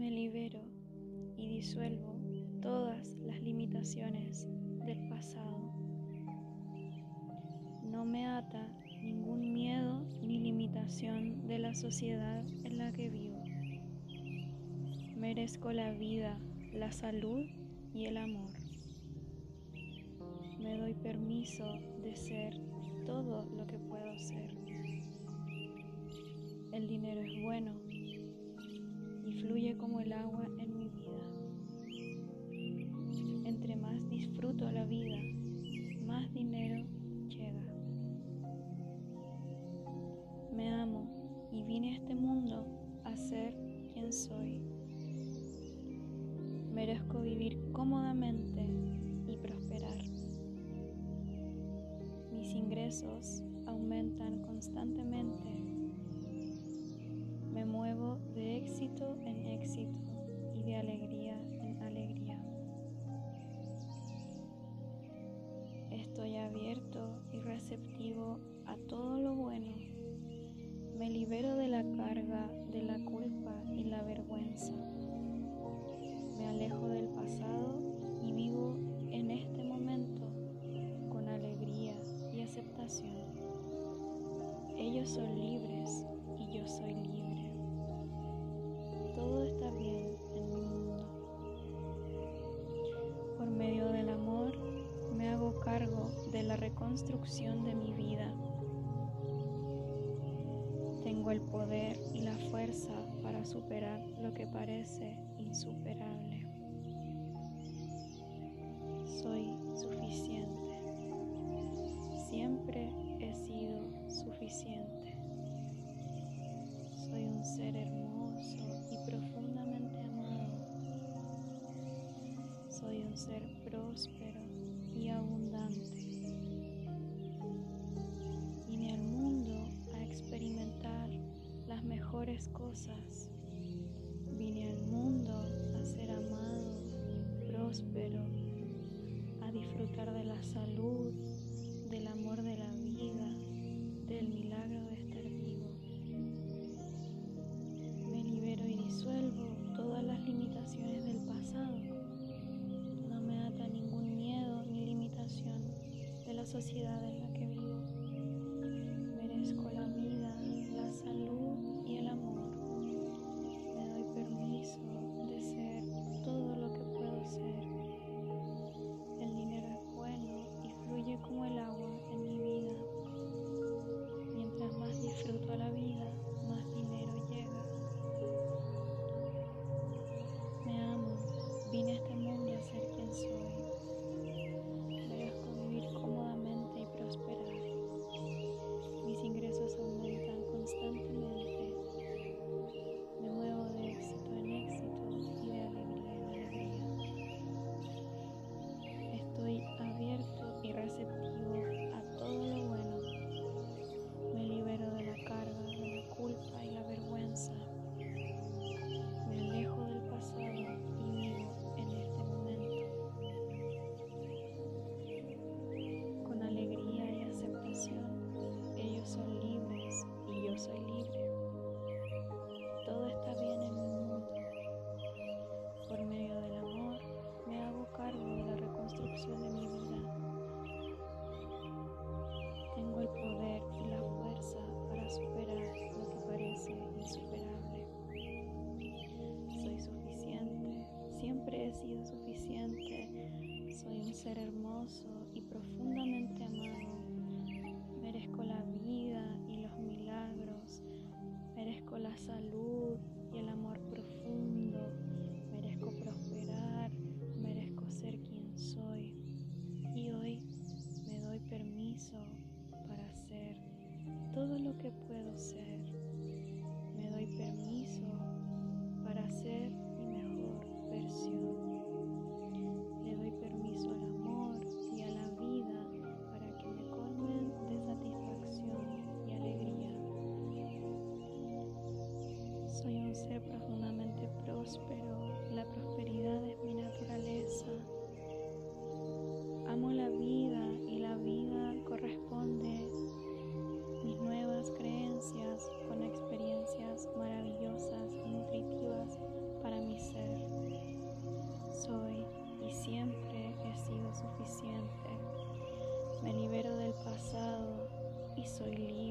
Me libero y disuelvo todas las limitaciones del pasado. No me ata ningún miedo ni limitación de la sociedad en la que vivo. Merezco la vida, la salud y el amor. Me doy permiso de ser todo lo que puedo ser. El dinero es bueno y fluye como el agua en mi vida. Entre más disfruto la vida, más dinero llega. Me amo y vine a este mundo a ser quien soy. Merezco vivir cómodamente y prosperar. Mis ingresos aumentan constantemente. Me muevo de éxito en éxito y de alegría en alegría. Estoy abierto y receptivo a todo lo bueno. Me libero de la carga, de la culpa y la vergüenza. Me alejo del pasado y vivo en este momento con alegría y aceptación. Ellos son libres y yo soy libre. Todo está bien en mi mundo. Por medio del amor, me hago cargo de la reconstrucción de mi vida. Tengo el poder y la fuerza para superar lo que parece insuperable. Soy suficiente. Siempre he sido suficiente. Soy un ser hermoso y profundamente amado. Soy un ser próspero y abundante. Vine al mundo a experimentar las mejores cosas. Vine al mundo a ser amado, próspero, a disfrutar de la salud, del amor de la vida, del milagro de estar vivo. Me libero y disuelvo todas las limitaciones del pasado. No me ata ningún miedo ni limitación de la sociedad en la que vivo. Merezco la vida, la salud y el amor. Me doy permiso de ser todo lo que puedo ser. El dinero es bueno y fluye como el agua en mi vida. Mientras más disfruto la vida, más dinero llega. Me amo, vine a este mundo a ser quien soy. Merezco vivir cómodamente y prosperar. Mis ingresos aumentan constantemente. Me muevo de éxito en éxito y de alegría en alegría. Estoy abierto y receptivo a todo lo bueno. Me libero de la carga, de la culpa y la vergüenza. Me alejo del pasado y vivo en este momento. Con alegría y aceptación, ellos son libres y yo soy libre. Todo está bien en mi mundo. Por medio del amor, me hago cargo de la reconstrucción de mi vida. Tengo el poder y la fuerza para superar lo que parece insuperable. Soy suficiente, siempre he sido suficiente. Soy un ser hermoso y profundamente amado. Merezco la vida y los milagros. Merezco la salud y el amor profundo. Merezco prosperar. Merezco ser quien soy. Y hoy me doy permiso para ser todo lo que puedo ser. Me doy permiso para ser mi mejor versión. Le doy permiso al amor y a la vida para que me colmen de satisfacción y alegría. Soy un ser profundamente próspero. La prosperidad es mi naturaleza. Amo la vida y la vida corresponde mis nuevas creencias soy libre.